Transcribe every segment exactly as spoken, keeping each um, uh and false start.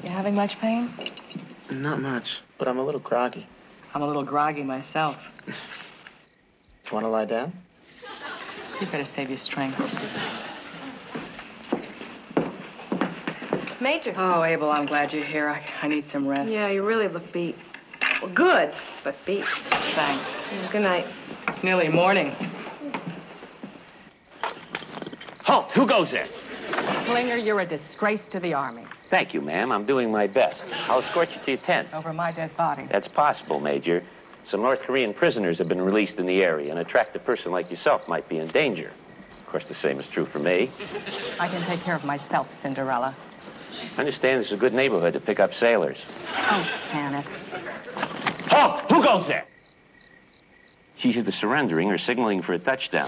You having much pain? Not much, but I'm a little groggy. I'm a little groggy myself. You want to lie down? You better save your strength. Major. Oh, Abel, I'm glad you're here. I, I need some rest. Yeah, you really look beat. Well, good, but beat. Thanks. Yeah, good night. It's nearly morning. Halt! Who goes there? Klinger, you're a disgrace to the Army. Thank you, ma'am. I'm doing my best. I'll escort you to your tent. Over my dead body. That's possible, Major. Some North Korean prisoners have been released in the area. An attractive person like yourself might be in danger. Of course, the same is true for me. I can take care of myself, Cinderella. I understand this is a good neighborhood to pick up sailors. Oh, can it? Halt! Who goes there? She's either surrendering or signaling for a touchdown.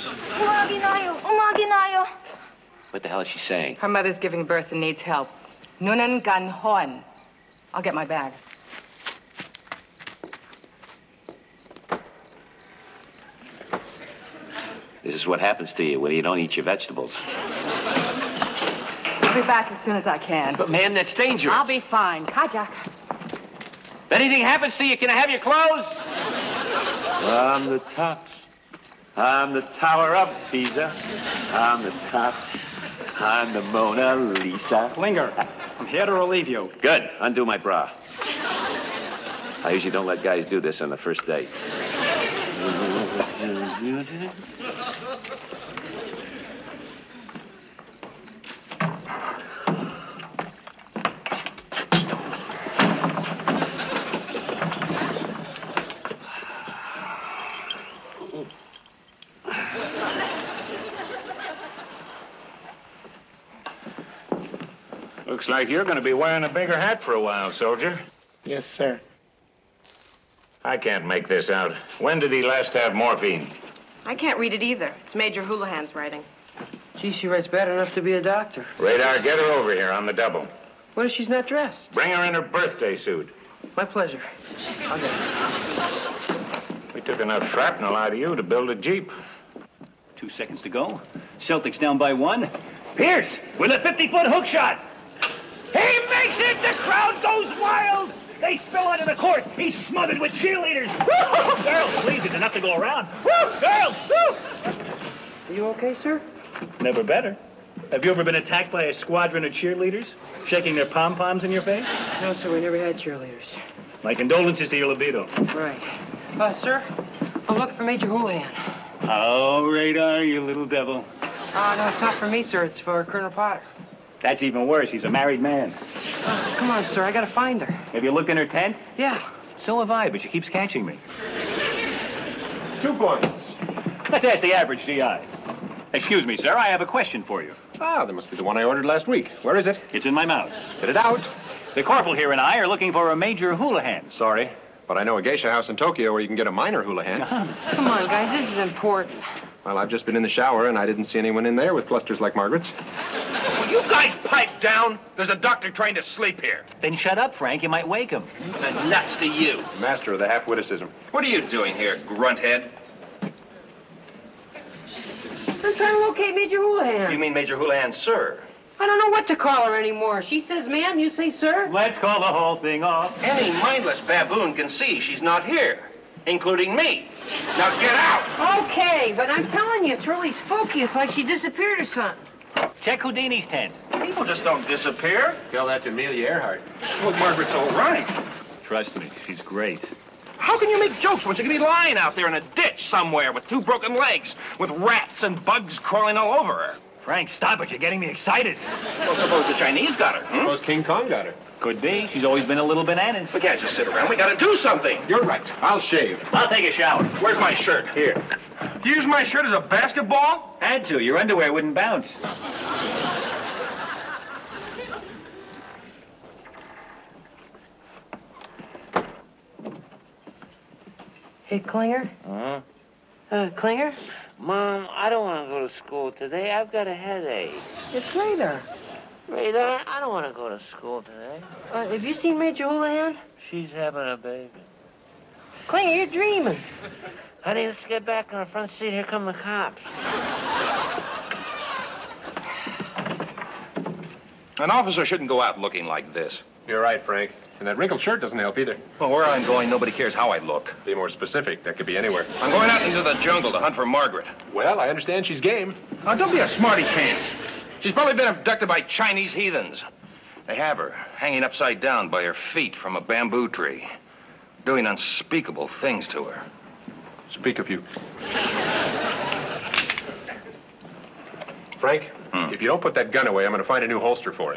What the hell is she saying? Her mother's giving birth and needs help. Nunan gan hon. I'll get my bag. This is what happens to you when you don't eat your vegetables. I'll be back as soon as I can. But, ma'am, that's dangerous. I'll be fine. Kajak. If anything happens to you, can I have your clothes? I'm the top. I'm the Tower of Pisa. I'm the top. I'm the Mona Lisa. Klinger, I'm here to relieve you. Good. Undo my bra. I usually don't let guys do this on the first date. Looks like you're going to be wearing a bigger hat for a while, soldier. Yes, sir. I can't make this out. When did he last have morphine? I can't read it either. It's Major Houlihan's writing. Gee, she writes bad enough to be a doctor. Radar, get her over here on the double. What if she's not dressed? Bring her in her birthday suit. My pleasure. I'll get it. We took enough shrapnel out of you to build a Jeep. Two seconds to go. Celtics down by one. Pierce with a fifty-foot hook shot. He makes it! The crowd goes wild! They spill onto the court. He's smothered with cheerleaders. Woo! Girls, please, there's enough to go around. Woo! Girls! Woo! Are you okay, sir? Never better. Have you ever been attacked by a squadron of cheerleaders, shaking their pom-poms in your face? No, sir, we never had cheerleaders. My condolences to your libido. Right. Uh, sir, I'm looking for Major Houlihan. Oh, Radar, you little devil. Uh, no, it's not for me, sir. It's for Colonel Potter. That's even worse. He's a married man. Uh, come on, sir. I gotta find her. Have you looked in her tent? Yeah. So have I, but she keeps catching me. Two points. Let's ask the average G I. Excuse me, sir. I have a question for you. Ah, that must be the one I ordered last week. Where is it? It's in my mouth. Get it out. The corporal here and I are looking for a Major Houlihan. Sorry, but I know a geisha house in Tokyo where you can get a minor Houlihan. Come on, guys. This is important. Well, I've just been in the shower, and I didn't see anyone in there with clusters like Margaret's. Will you guys pipe down? There's a doctor trying to sleep here. Then shut up, Frank. You might wake him. And nuts to you. Master of the half-witticism. What are you doing here, grunthead? I'm trying to locate Major Houlihan. You mean Major Houlihan, sir? I don't know what to call her anymore. She says ma'am, you say sir. Let's call the whole thing off. Any mindless baboon can see she's not here, including me. Now get out! Okay, but I'm telling you, it's really spooky. It's like she disappeared or something. Check Houdini's tent. People just don't disappear. Tell that to Amelia Earhart. Well, Margaret's all right. Trust me, she's great. How can you make jokes when she could be lying out there in a ditch somewhere with two broken legs, with rats and bugs crawling all over her? Frank, stop it. You're getting me excited. Well, suppose the Chinese got her. Hmm? Suppose King Kong got her. Could be. She's always been a little bananas. We can't just sit around. We gotta do something. You're right. I'll shave. I'll take a shower. Where's my shirt? Here. You use my shirt as a basketball? Had to. Your underwear wouldn't bounce. Hey, Klinger? Huh? Uh, Klinger? Mom, I don't want to go to school today. I've got a headache. It's Radar. Radar, I don't want to go to school today. Uh, have you seen Major Houlihan? She's having a baby. Klinger, you're dreaming. Honey, let's get back in the front seat. Here come the cops. An officer shouldn't go out looking like this. You're right, Frank. And that wrinkled shirt doesn't help either. Well, where I'm going, nobody cares how I look. Be more specific. That could be anywhere. I'm going out into the jungle to hunt for Margaret. Well, I understand she's game. Now, don't be a smarty pants. She's probably been abducted by Chinese heathens. They have her hanging upside down by her feet from a bamboo tree, doing unspeakable things to her. Speak of you. Frank, Hmm. if you don't put that gun away, I'm going to find a new holster for it.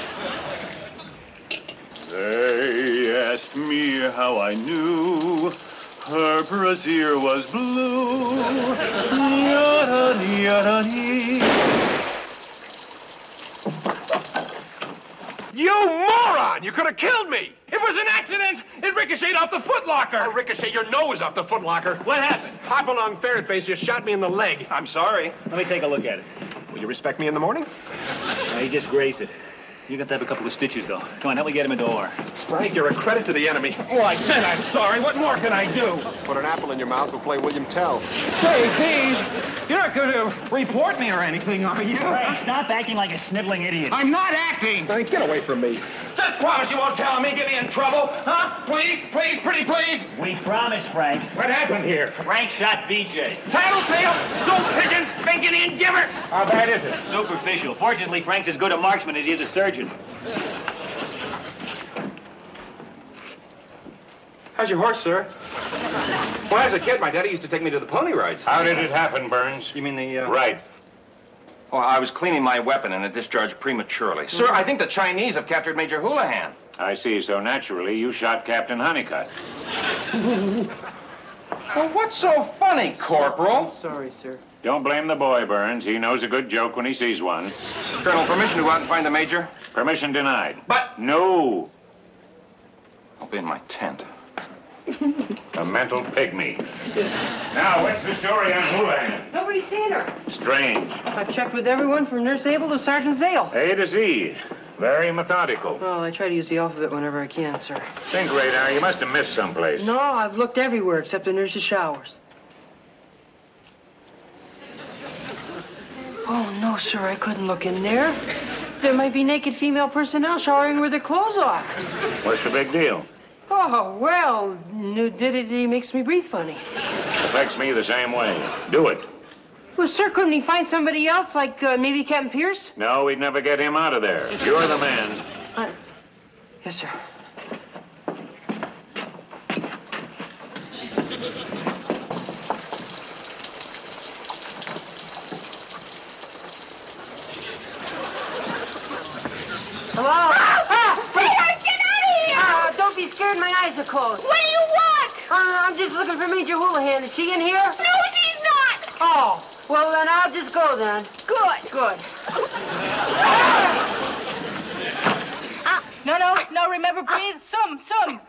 They asked me how I knew her brassiere was blue. Yada, yada, dee. You moron! You could have killed me! It was an accident! It ricocheted off the footlocker! I'll ricochet your nose off the footlocker. What happened? Hopalong Ferretface just shot me in the leg. I'm sorry. Let me take a look at it. Will you respect me in the morning? Uh, he just grazed it. You're going to have a couple of stitches, though. Come on, help me get him into O R. Frank, you're a credit to the enemy. Oh, I said I'm sorry. What more can I do? Put an apple in your mouth and play William Tell. Say, Keys, you're not going to report me or anything, are you? Frank, stop acting like a sniveling idiot. I'm not acting. Frank, get away from me. Just promise you won't tell me, get me in trouble, huh? Please, please, pretty please. We promise, Frank. What happened here? Frank shot B J. Tattletale, stool pigeon, thinking in giver. How bad is it? Superficial. Fortunately, Frank's as good a marksman as he is a surgeon. How's your horse, sir? When I was a kid, my daddy used to take me to the pony rides. How did it happen, Burns? You mean the, uh... Right. Oh, I was cleaning my weapon and it discharged prematurely. Sir, I think the Chinese have captured Major Houlihan. I see. So naturally, you shot Captain Honeycutt. Well, what's so funny, Corporal? Sorry, sir. Don't blame the boy, Burns. He knows a good joke when he sees one. Colonel, permission to go out and find the Major? Permission denied. But... No. I'll be in my tent. A mental pygmy. Now, what's the story on Houlihan? Nobody's seen her. Strange. I've checked with everyone from Nurse Abel to Sergeant Zale. A to Z. Very methodical. Well, I try to use the alphabet whenever I can, sir. Think radar. You must have missed someplace. No, I've looked everywhere except the nurse's showers. Oh, no, sir, I couldn't look in there. There might be naked female personnel showering with their clothes off. What's the big deal? Oh, well, nudity makes me breathe funny. Affects me the same way. Do it. Well, sir, couldn't he find somebody else, like uh, maybe Captain Pierce? No, we'd never get him out of there. You're the man. Uh, yes, sir. Hello? Ah! Peter, get out of here! Uh, don't be scared, my eyes are closed. What do you want? Uh, I'm just looking for Major Houlihan. Is she in here? No, she's not. Oh, well, then I'll just go then. Good. Good. Ah, no, no, no, remember, breathe. Some, some.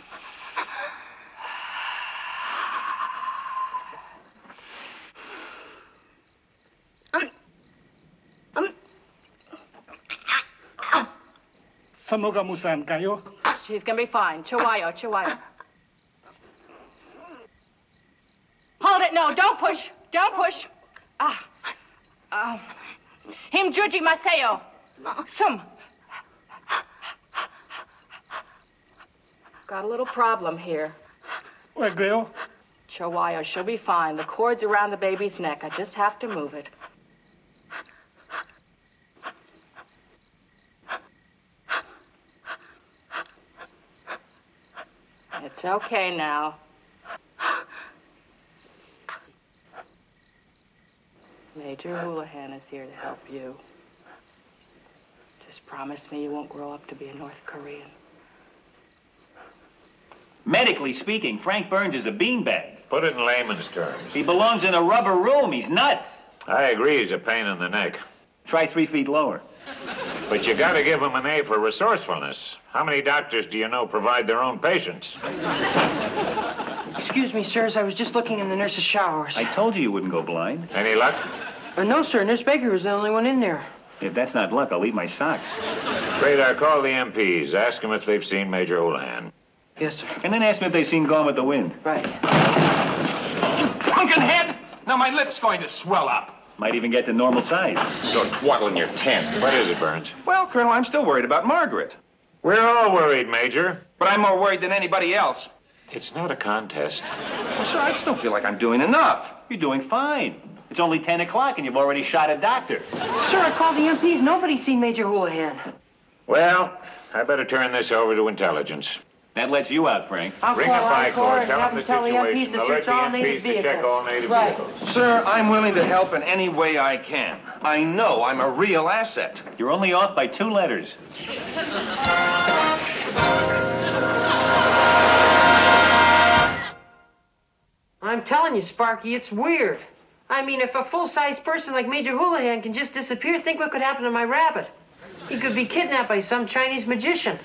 Samogamusan kayo. She's gonna be fine. Chihuahua, Chihuahua. Hold it, no, don't push. Don't push. Ah. Uh, him Juji Maseo. Some. Got a little problem here. Where, girl? Chihuahua, she'll be fine. The cord's around the baby's neck. I just have to move it. It's okay now. Major Houlihan is here to help you. Just promise me you won't grow up to be a North Korean. Medically speaking, Frank Burns is a beanbag. Put it in layman's terms. He belongs in a rubber room. He's nuts. I agree he's a pain in the neck. Try three feet lower. But you gotta give him an A for resourcefulness. How many doctors do you know provide their own patients? Excuse me, sirs. I was just looking in the nurse's showers. I told you you wouldn't go blind. Any luck? Uh, no, sir. Nurse Baker was the only one in there. If that's not luck, I'll leave my socks. Radar, call the M Ps. Ask them if they've seen Major Houlihan. Yes, sir. And then ask me if they've seen Gone with the Wind. Right. Pumpkinhead! Now my lip's going to swell up. Might even get to normal size. Don't twaddle in your tent. What is it, Burns? Well, Colonel, I'm still worried about Margaret. We're all worried, Major. But I'm more worried than anybody else. It's not a contest. Well, sir, I still feel like I'm doing enough. You're doing fine. It's only ten o'clock and you've already shot a doctor. Sir, I called the M Ps. Nobody's seen Major Houlihan. Well, I better turn this over to intelligence. That lets you out, Frank. I'll Bring call up I I-Corps Corps. and Tell have them the them tell the M Ps situation. to Alert search the all M native Ps to check vehicles. all native Right. vehicles. Sir, I'm willing to help in any way I can. I know I'm a real asset. You're only off by two letters. I'm telling you, Sparky, it's weird. I mean, if a full-size person like Major Houlihan can just disappear, think what could happen to my rabbit. He could be kidnapped by some Chinese magician.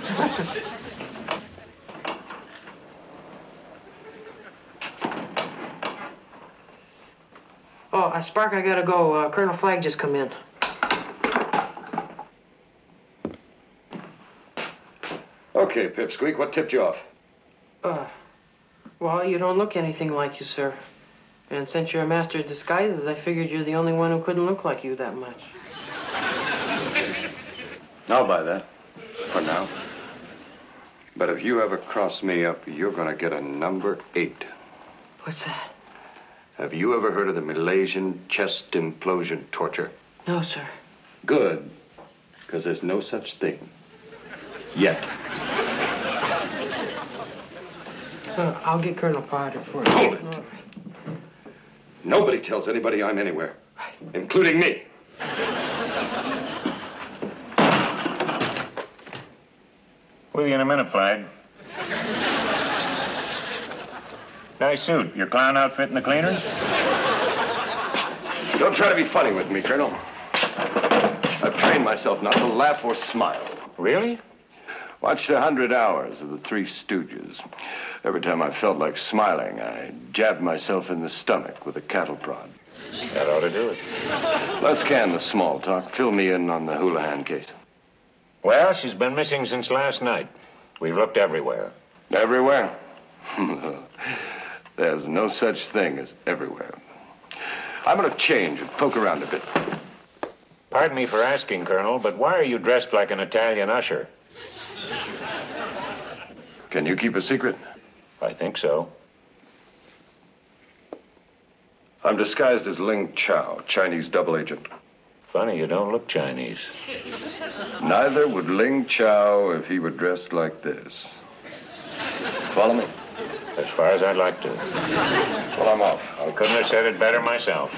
Oh, uh, Spark, I gotta go. Uh, Colonel Flagg just come in. Okay, Pipsqueak, what tipped you off? Uh, well, you don't look anything like you, sir. And since you're a master of disguises, I figured you're the only one who couldn't look like you that much. I'll buy that. For now. But if you ever cross me up, you're gonna get a number eight. What's that? Have you ever heard of the Malaysian chest implosion torture? No, sir. Good. Because there's no such thing. Yet. Uh, I'll get Colonel Potter for you. Hold it. Nobody tells anybody I'm anywhere. Including me. With you in a minute, Flagg. Nice suit. Your clown outfit in the cleaners? Don't try to be funny with me, Colonel. I've trained myself not to laugh or smile. Really? Watched a hundred hours of the Three Stooges. Every time I felt like smiling, I jabbed myself in the stomach with a cattle prod. That ought to do it. Let's can the small talk. Fill me in on the Houlihan case. Well, she's been missing since last night. We've looked everywhere. Everywhere? There's no such thing as everywhere. I'm going to change and poke around a bit. Pardon me for asking, Colonel, but why are you dressed like an Italian usher? Can you keep a secret? I think so. I'm disguised as Ling Chao, Chinese double agent. Funny, you don't look Chinese. Neither would Ling Chao if he were dressed like this. Follow me? As far as I'd like to. Well, I'm off. I couldn't have said it better myself.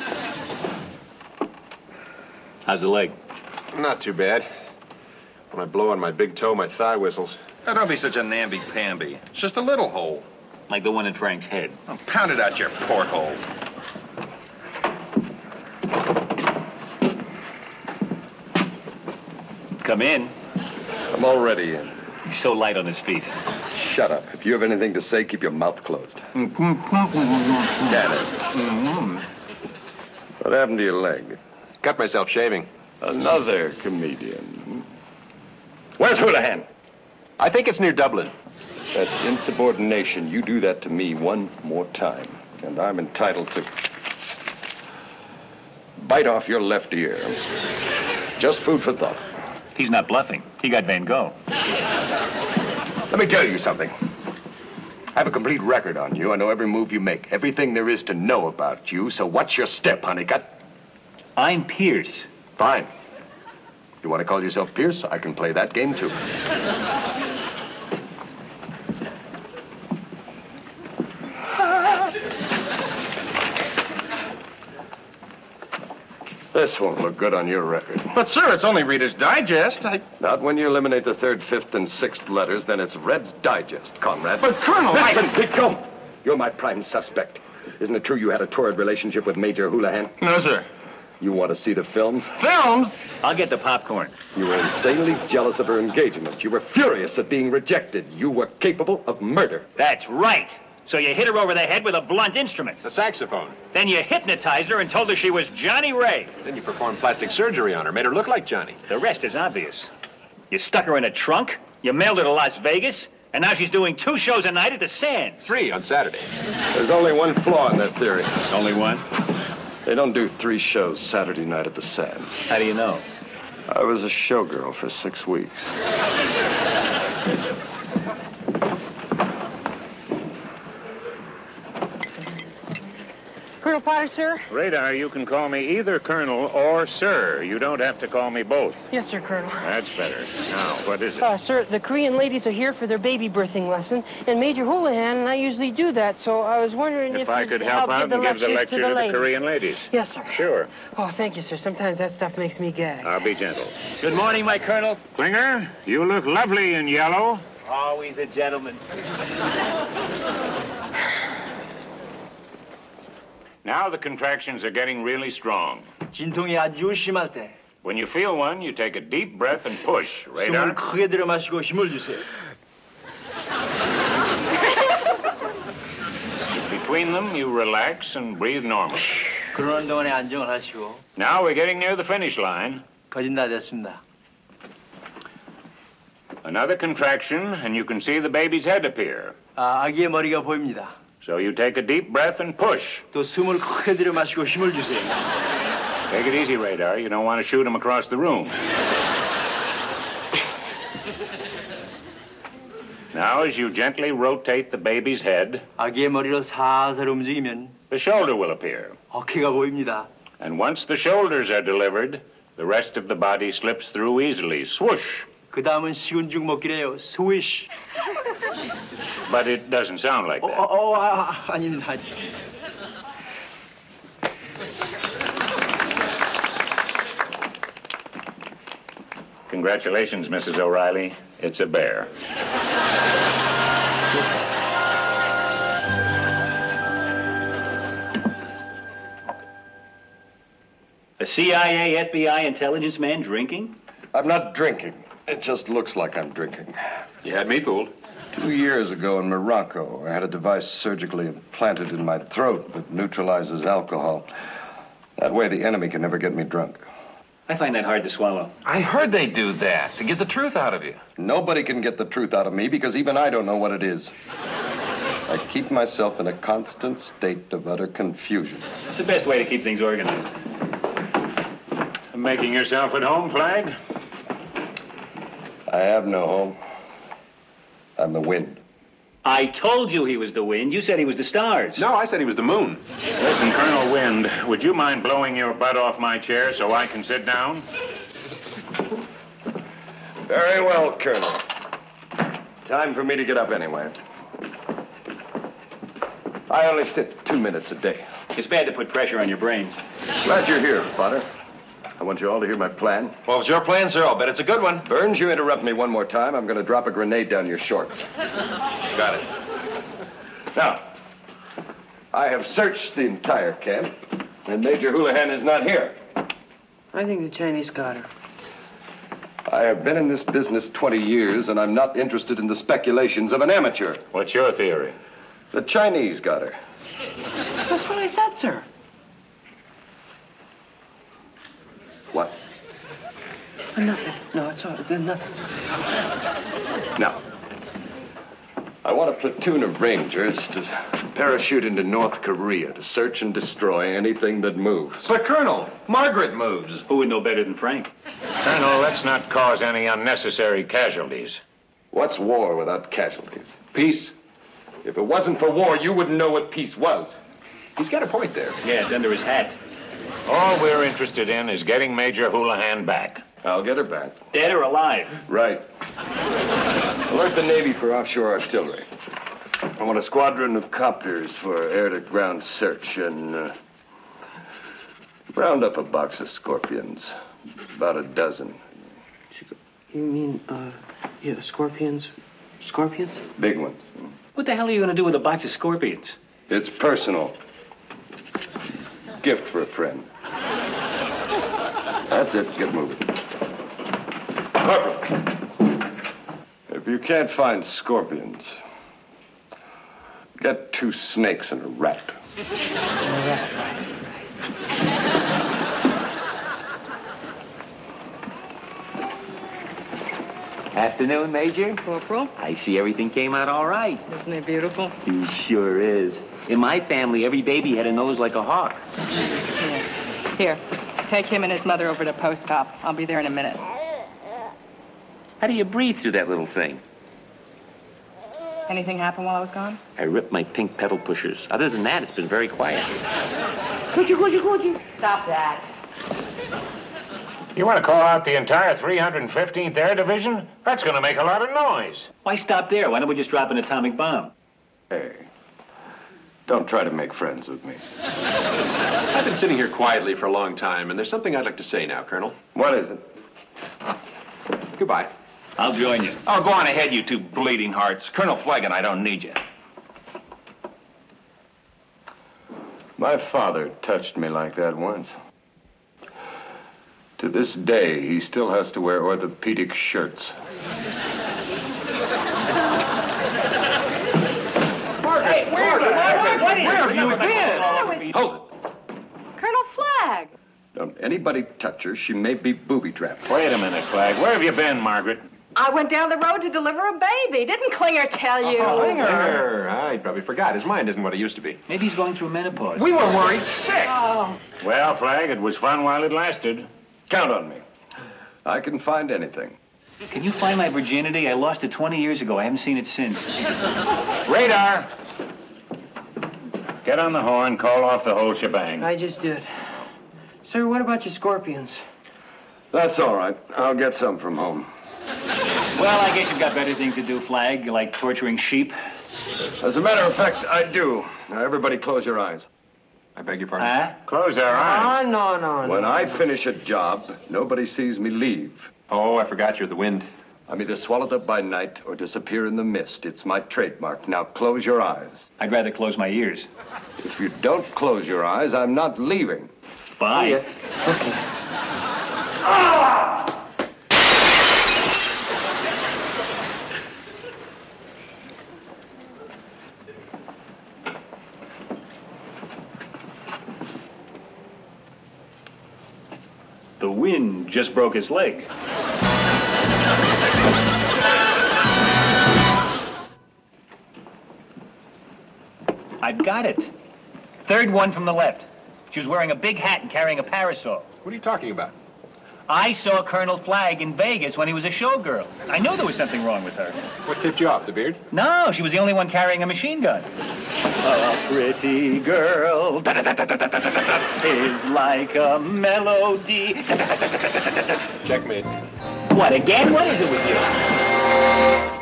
How's the leg? Not too bad. When I blow on my big toe, my thigh whistles. Now, don't be such a namby-pamby. It's just a little hole. Like the one in Frank's head. Well, pound it out your porthole. Come in. I'm already in. He's so light on his feet. Shut up. If you have anything to say, keep your mouth closed. Damn it. What happened to your leg? Cut myself shaving. Another comedian. Where's Houlihan? I think it's near Dublin. That's insubordination. You do that to me one more time, and I'm entitled to bite off your left ear. Just food for thought. He's not bluffing. He got Van Gogh. Let me tell you something. I have a complete record on you. I know every move you make, everything there is to know about you. So what's your step, Honeycutt? I'm Pierce. Fine. You want to call yourself Pierce? I can play that game, too. This won't look good on your record. But, sir, it's only Reader's Digest. I... Not when you eliminate the third, fifth, and sixth letters, then it's Red's Digest, comrade. But, Colonel, Listen, I... Dick, go. You're my prime suspect. Isn't it true you had a torrid relationship with Major Houlihan? No, sir. You want to see the films? Films? I'll get the popcorn. You were insanely jealous of her engagement. You were furious at being rejected. You were capable of murder. That's right. So you hit her over the head with a blunt instrument. The saxophone. Then you hypnotized her and told her she was Johnny Ray. Then you performed plastic surgery on her, made her look like Johnny. The rest is obvious. You stuck her in a trunk, you mailed her to Las Vegas, and now she's doing two shows a night at the Sands. Three on Saturday. There's only one flaw in that theory. Only one? They don't do three shows Saturday night at the Sands. How do you know? I was a showgirl for six weeks. Colonel Potter, sir? Radar, you can call me either Colonel or Sir. You don't have to call me both. Yes, sir, Colonel. That's better. Now, what is it? Uh, sir, the Korean ladies are here for their baby birthing lesson, and Major Houlihan and I usually do that, so I was wondering if, If I you'd could help out and give the lecture to the, ladies. Korean ladies. Yes, sir. Sure. Oh, thank you, sir. Sometimes that stuff makes me gag. I'll be gentle. Good morning, my colonel. Klinger, you look lovely in yellow. Always a gentleman. Now the contractions are getting really strong. 진통이 아주 심할 때 When you feel one, you take a deep breath and push. Radar. 숨을 크게 들여 마시고 힘을 주세요. Between them, you relax and breathe normally. 그러는 동안에 안정을 하시고. Now we're getting near the finish line. 거진 다 됐습니다. Another contraction, and you can see the baby's head appear. 아, 아기의 머리가 보입니다. So you take a deep breath and push. 또 숨을 크게 들여 마시고 힘을 주세요. Take it easy, Radar. You don't want to shoot him across the room. Now, as you gently rotate the baby's head, 아기의 머리를 살살 움직이면 the shoulder will appear. 어깨가 보입니다. And once the shoulders are delivered, the rest of the body slips through easily. Swoosh. 그 다음은 식은 죽 먹기래요. 스위시. But it doesn't sound like 어, that. 어, 어, 아, 아닙니다. Congratulations, Missus O'Reilly. It's a bear. A C I A, F B I intelligence man drinking? I'm not drinking. It just looks like I'm drinking. You had me fooled. Two years ago in Morocco, I had a device surgically implanted in my throat that neutralizes alcohol. That way the enemy can never get me drunk. I find that hard to swallow. I heard they do that to get the truth out of you. Nobody can get the truth out of me because even I don't know what it is. I keep myself in a constant state of utter confusion. It's the best way to keep things organized. Making yourself at home, Flag? I have no home. I'm the wind. I told you he was the wind. You said he was the stars. No, I said he was the moon. Listen, Colonel Wind, would you mind blowing your butt off my chair so I can sit down? Very well, Colonel. Time for me to get up anyway. I only sit two minutes a day. It's bad to put pressure on your brains. Glad you're here, Potter. I want you all to hear my plan. Well, it's your plan, sir. I'll bet it's a good one. Burns, you interrupt me one more time, I'm going to drop a grenade down your shorts. Got it. Now, I have searched the entire camp, and Major Houlihan is not here. I think the Chinese got her. I have been in this business twenty years, and I'm not interested in the speculations of an amateur. What's your theory? The Chinese got her. That's what I said, sir. What? Nothing. No, it's all. There's nothing. Now, I want a platoon of Rangers to parachute into North Korea to search and destroy anything that moves. But, Colonel, Margaret moves. Who would know better than Frank? Colonel, let's not cause any unnecessary casualties. What's war without casualties? Peace? If it wasn't for war, you wouldn't know what peace was. He's got a point there. Yeah, it's under his hat. All we're interested in is getting Major Houlihan back. I'll get her back. Dead or alive? Right. Alert the Navy for offshore artillery. I want a squadron of copters for air-to-ground search and uh, round up a box of scorpions. About a dozen. You mean, uh, yeah, scorpions? Scorpions? Big ones. What the hell are you going to do with a box of scorpions? It's personal. Gift for a friend. That's it. Get moving. Corporal, if you can't find scorpions, get two snakes and a rat. Afternoon, Major. Corporal. I see everything came out all right. Isn't it beautiful? He sure is. In my family, every baby had a nose like a hawk. Here. Here. Take him and his mother over to post-op. I'll be there in a minute. How do you breathe through that little thing? Anything happen while I was gone? I ripped my pink pedal pushers. Other than that, it's been very quiet. Stop that. You want to call out the entire three hundred fifteenth Air Division? That's going to make a lot of noise. Why stop there? Why don't we just drop an atomic bomb? Hey, don't try to make friends with me. I've been sitting here quietly for a long time, and there's something I'd like to say now, Colonel. What is it? Goodbye. I'll join you. Oh, go on ahead, you two bleeding hearts. Colonel Flagg and I don't need you. My father touched me like that once. To this day, he still has to wear orthopedic shirts. Hey, where, where, what is Where have you been? Hold it. Colonel Flagg. Don't anybody touch her. She may be booby-trapped. Wait a minute, Flagg. Where have you been, Margaret? I went down the road to deliver a baby. Didn't Klinger tell you? Oh, Klinger. Ah, he probably forgot. His mind isn't what it used to be. Maybe he's going through menopause. We were worried sick. Oh. Well, Flagg, it was fun while it lasted. Count on me. I can find anything. Can you find my virginity? I lost it twenty years ago. I haven't seen it since. Radar! Get on the horn, call off the whole shebang. I just did. Sir, what about your scorpions? That's all right. I'll get some from home. Well, I guess you've got better things to do, Flagg, like torturing sheep. As a matter of fact, I do. Now, everybody close your eyes. I beg your pardon? Huh? Close our eyes. Oh, no, no, no. When I finish a job, nobody sees me leave. Oh, I forgot you're the wind. I'm either swallowed up by night or disappear in the mist. It's my trademark. Now close your eyes. I'd rather close my ears. If you don't close your eyes, I'm not leaving. Bye. Okay. Ah! The wind just broke his leg. I've got it. Third one from the left. She was wearing a big hat and carrying a parasol. What are you talking about? I saw Colonel Flagg in Vegas when he was a showgirl. I knew there was something wrong with her. What tipped you off, the beard? No, she was the only one carrying a machine gun. A pretty girl is like a melody. Checkmate. What, again? What is it with you?